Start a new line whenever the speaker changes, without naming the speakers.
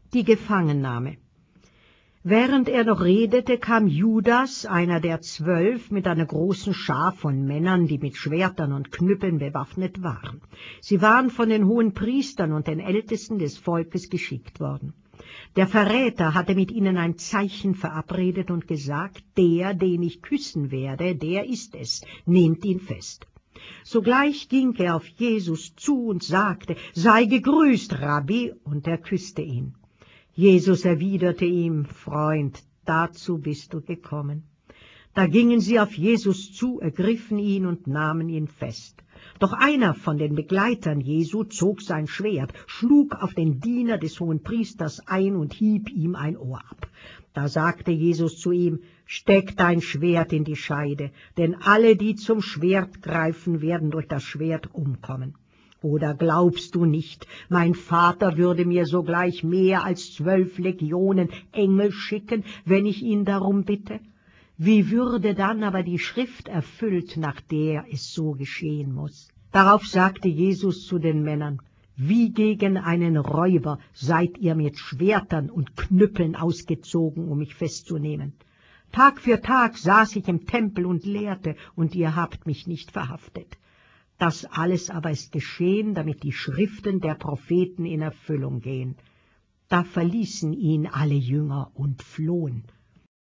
Die Gefangennahme. Während er noch redete, kam Judas, einer der 12, mit einer großen Schar von Männern, die mit Schwertern und Knüppeln bewaffnet waren. Sie waren von den Hohenpriestern und den Ältesten des Volkes geschickt worden. Der Verräter hatte mit ihnen ein Zeichen verabredet und gesagt, der, den ich küssen werde, der ist es, nehmt ihn fest. Sogleich ging er auf Jesus zu und sagte, sei gegrüßt, Rabbi, und er küsste ihn. Jesus erwiderte ihm, Freund, dazu bist du gekommen. Da gingen sie auf Jesus zu, ergriffen ihn und nahmen ihn fest. Doch einer von den Begleitern Jesu zog sein Schwert, schlug auf den Diener des Hohenpriesters ein und hieb ihm ein Ohr ab. Da sagte Jesus zu ihm, steck dein Schwert in die Scheide, denn alle, die zum Schwert greifen, werden durch das Schwert umkommen. Oder glaubst du nicht, mein Vater würde mir sogleich mehr als 12 Legionen Engel schicken, wenn ich ihn darum bitte? Wie würde dann aber die Schrift erfüllt, nach der es so geschehen muss? Darauf sagte Jesus zu den Männern, wie gegen einen Räuber seid ihr mit Schwertern und Knüppeln ausgezogen, um mich festzunehmen. Tag für Tag saß ich im Tempel und lehrte, und ihr habt mich nicht verhaftet. Das alles aber ist geschehen, damit die Schriften der Propheten in Erfüllung gehen. Da verließen ihn alle Jünger und flohen.